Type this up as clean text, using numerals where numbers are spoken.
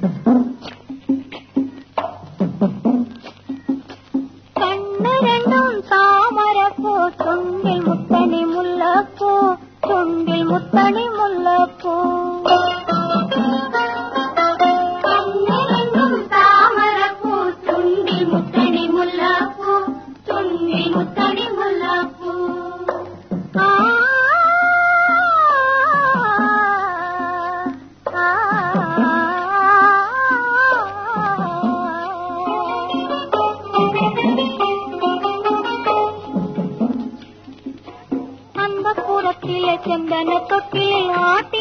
கண்ணரண்டும் தாமரப்பூ துண்டில் முத்தணி முல்லப்பூ துண்டில் முத்தணி முல்லப்பூ கண்ணரண்டும் தாமரப்பூ துண்டில் முத்தணி முல்லப்பூ துண்டில் முத்தணி முல்லப்பூ செம்பன தொட்டில் ஆட்ட